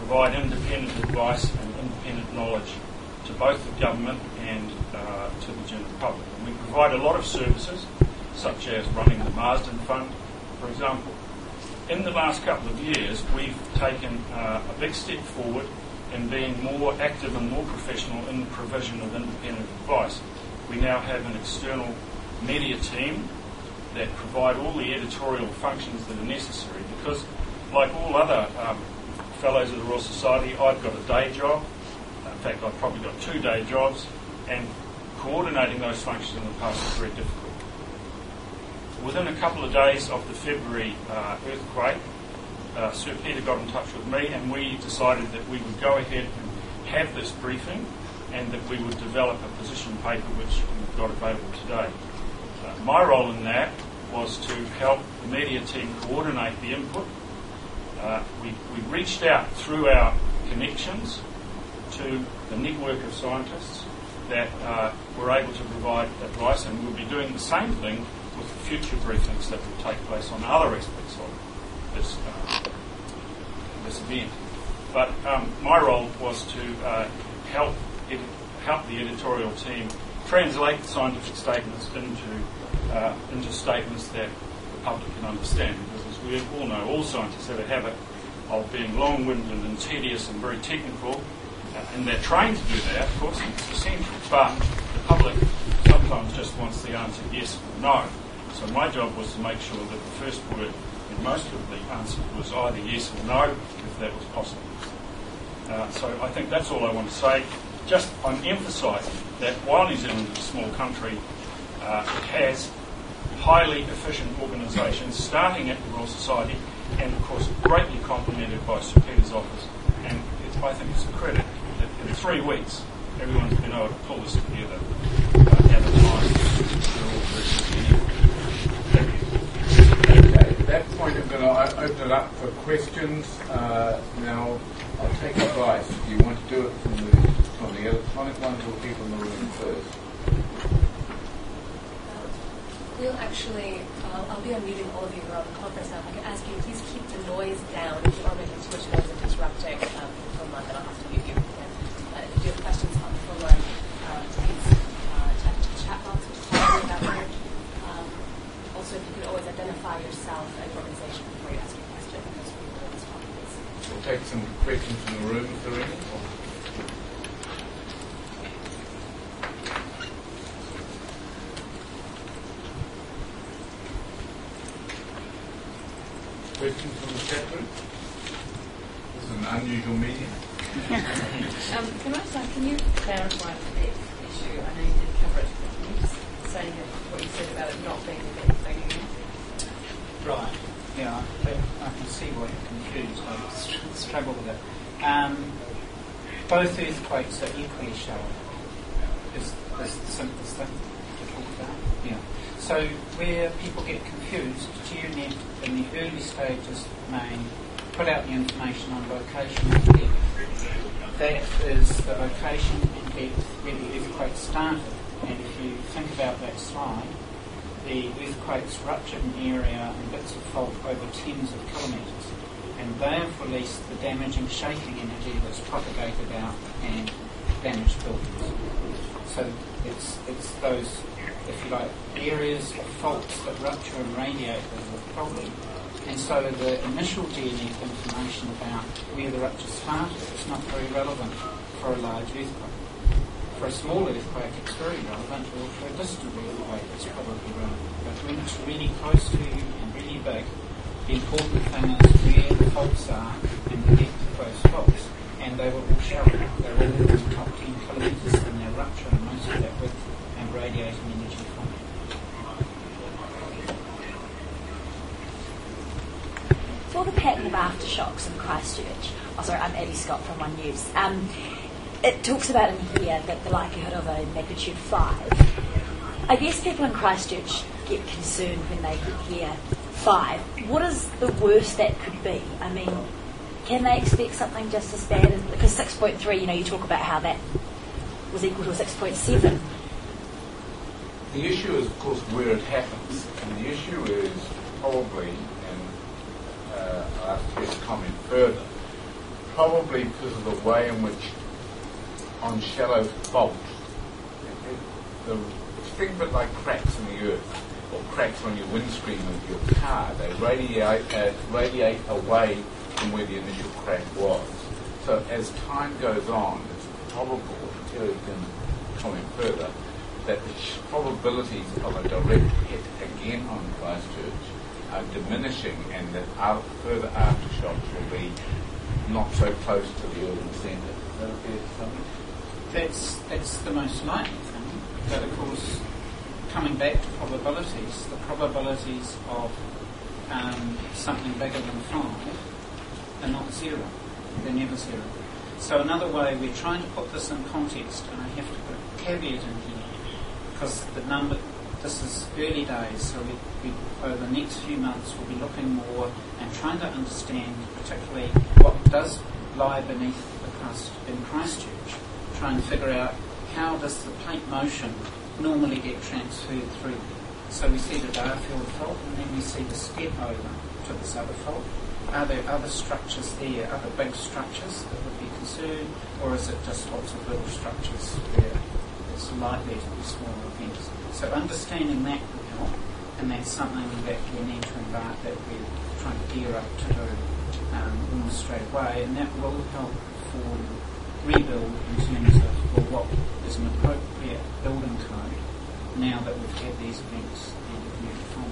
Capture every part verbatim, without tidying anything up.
provide independent advice and independent knowledge to both the government and uh, to the general public. And we provide a lot of services, such as running the Marsden Fund, for example. In the last couple of years, we've taken uh, a big step forward in being more active and more professional in the provision of independent advice. We now have an external media team that provide all the editorial functions that are necessary, because like all other um, fellows of the Royal Society, I've got a day job. In fact, I've probably got two day jobs, and coordinating those functions in the past is very difficult. Within a couple of days of the February uh, earthquake, uh, Sir Peter got in touch with me, and we decided that we would go ahead and have this briefing, and that we would develop a position paper which we've got available today. Uh, my role in that was to help the media team coordinate the input. Uh, we, we reached out through our connections to the network of scientists that uh, were able to provide advice, and we'll be doing the same thing with the future briefings that will take place on other aspects of this, uh, this event. But um, my role was to uh, help ed- help the editorial team translate scientific statements into uh, into statements that the public can understand. Because as we all know, all scientists have a habit of being long-winded and tedious and very technical, uh, and they're trained to do that, of course, and it's essential. But the public sometimes just wants the answer yes or no. So my job was to make sure that the first word in most of the answer was either yes or no, if that was possible. Uh, so I think that's all I want to say. Just I'm emphasising that while New Zealand is a small country, uh, it has highly efficient organisations, starting at the Royal Society, and of course greatly complemented by Sir Peter's office. And it's, I think it's a credit that in three weeks everyone's been able to pull this together uh, at a time we're all very busy. Thank you. Okay, at that point I'm going to open it up for questions. Uh, now I'll take advice. Do you want to do it from the from the electronic ones or people in the room first? We'll actually, uh, I'll be unmuting all of you who are on the conference now. If I can ask you, please keep the noise down. If you are making too much noise and disrupting um, the phone line, then I'll have to mute you. And, uh, if you have questions on the phone line, uh, please uh, type to the chat box, which is probably that word. Um, also, if you could always identify yourself and your organization before you ask your question, because we will respond to this. We'll take some questions from the room if there are any. Questions from the chat room? This is an unusual meeting. um, can I say, can you clarify the issue? I know you did cover it, but can you just say what you said about it not being a big thing again? Right. Yeah, I, I can see why you're confused. I str- struggle with it. Um, both earthquakes are equally shallow. Is this the simplest thing to talk about? Yeah. So where people get confused, GeoNet in the early stages may put out the information on location and depth. That is the location and depth where the earthquake started. And if you think about that slide, the earthquakes ruptured an area and bits of fault over tens of kilometres, and they have released the damaging shaking energy that's propagated out and damaged buildings. So it's it's those, if you like, areas of faults that rupture and radiate that are the problem. And so the initial GeoNet information about where the rupture started is not very relevant for a large earthquake. For a small earthquake, it's very relevant, or for a distant earthquake, it's probably relevant. But when it's really close to you and really big, the important thing is where the faults are and the depth of those faults. And they were all shallow. They were all in the top ten kilometres in their rupture, and most of that width and radiating energy from it. For the pattern of aftershocks in Christchurch, oh sorry, I'm Abby Scott from One News. Um, it talks about in here that the likelihood of a magnitude five. I guess people in Christchurch get concerned when they hear five. What is the worst that could be? I mean, can they expect something just as bad as, because six point three, you know, you talk about how that was equal to a six point seven. The issue is, of course, where it happens. And the issue is probably, and uh, I'll have to get a comment further, probably because of the way in which on shallow fault, it, it, the think of it like cracks in the earth or cracks on your windscreen of your car. They radiate, uh, radiate away from where the initial crack was. So as time goes on, it's probable, Terry can comment further, that the sh- probabilities of a direct hit again on Christchurch are diminishing, and that our further aftershocks will be not so close to the urban centre. Is that fair to say? That's, that's the most likely thing. But of course, coming back to probabilities, the probabilities of um, something bigger than five are not zero. They're never zero. So another way, we're trying to put this in context, and I have to put a caveat in here, because the number, this is early days, so we, we, over the next few months we'll be looking more and trying to understand particularly what does lie beneath the crust in Christchurch, trying to figure out how does the plate motion normally get transferred through. So we see the Darfield fault, and then we see the step over to this other fault. Are there other structures there, other big structures that would be concerned, or is it just lots of little structures where it's likely to be smaller events? So understanding that will help, and that's something that we need to embark, that we're trying to gear up to do um, almost straight away, and that will help for rebuild in terms of, well, what is an appropriate building code now that we've had these events and have moved on.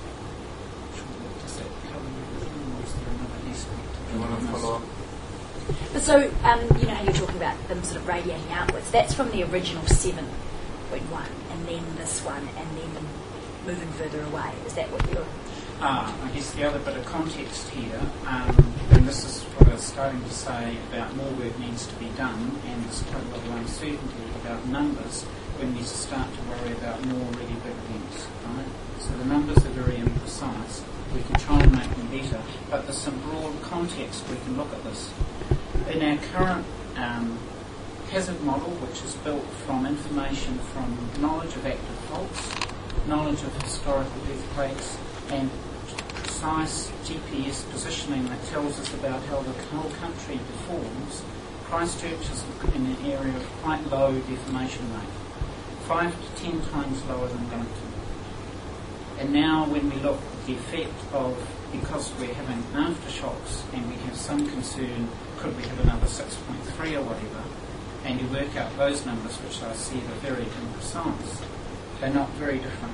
Does that cover everything, or is there another aspect? Do you want to follow up? But so, um, you know how you're talking about them sort of radiating outwards. That's from the original seven point one, and then this one, and then moving further away. Is that what you're... Ah, I guess the other bit of context here, um, and this is what I was starting to say about more work needs to be done, and there's quite a lot of uncertainty about numbers when we start to worry about more really big events, right? So the numbers are very imprecise. We can try and make them better, but there's some broad context we can look at this. In our current um, hazard model, which is built from information from knowledge of active faults, knowledge of historical earthquakes, and precise G P S positioning that tells us about how the whole country performs, Christchurch is in an area of quite low deformation rate, five to ten times lower than Wellington. And now when we look at the effect of, because we're having aftershocks and we have some concern, could we have another six point three or whatever, and you work out those numbers, which I see are very imprecise, they're not very different.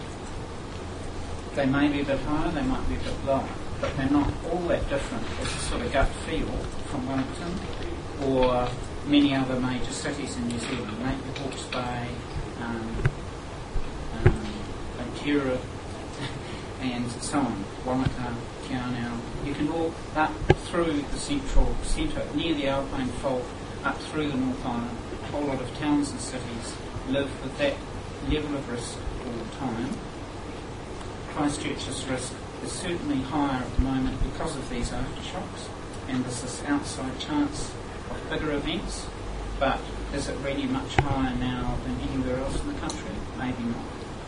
They may be a bit higher, they might be a bit lower, but they're not all that different as a sort of gut feel from Wellington or many other major cities in New Zealand, Napier, Hawke's Bay, um, um, Ventura, and so on, Waiata, Kianau. You can walk up through the central centre, near the Alpine Fault, up through the North Island. A whole lot of towns and cities live with that level of risk all the time. Christchurch's risk is certainly higher at the moment because of these aftershocks, and there's this outside chance of bigger events, but is it really much higher now than anywhere else in the country? Maybe not.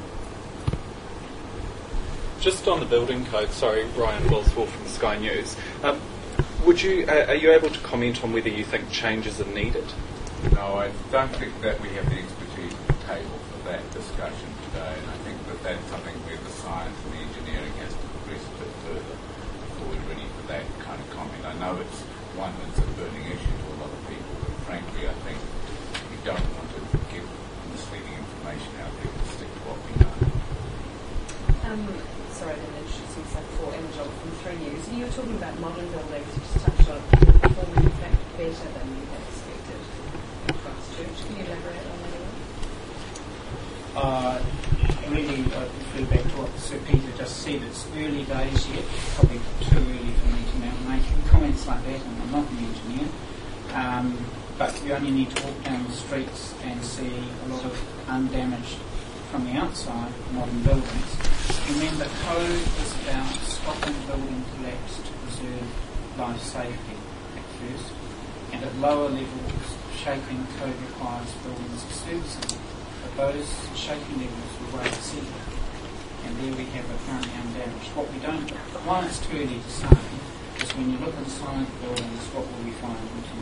Just on the building code, sorry, Ryan Boswell from Sky News. Um, would you, uh, are you able to comment on whether you think changes are needed? No, I don't think that we have the expertise at the table for that discussion today, and I think that that's something where the science and the engineering has to progress a bit further before we're ready for that kind of comment. I know it's one that's a burning issue to a lot of people, but frankly I think we don't want to give misleading information out there and stick to what we know. Um, sorry, I didn't introduce myself before. Emma Job from Three News. You were talking about modern buildings, you just touched on performing in fact better than you had expected in Christchurch. Can you elaborate on that a little? Uh, really, I refer back to what Sir Peter just said. It's early days yet, probably too early for me to now make comments like that, and I'm not an engineer. Um, but you only need to walk down the streets and see a lot of undamaged from the outside modern buildings. Remember, code is about stopping building collapse to preserve life safety at first, and at lower levels, shaping code requires buildings of servicing. But those shaping levels were way exceeded, and there we have it currently undamaged. What we don't, but why it's too early to say, is when you look inside the buildings, what will we find in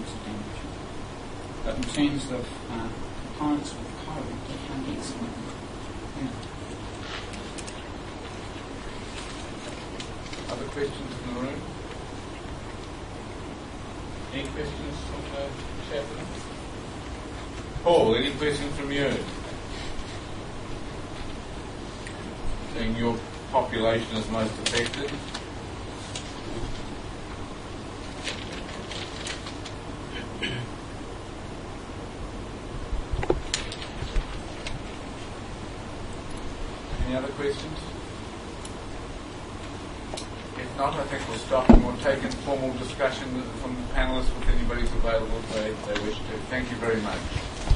but in terms of uh, compliance with code, they can't get something. Yeah. Other questions in the room? Any questions from the chaplain? Paul, any questions from you? Seeing your population is most affected. Any other questions? If not, I think we'll stop and we'll take informal discussion from the panellists if anybody's available if they, they wish to. Thank you very much.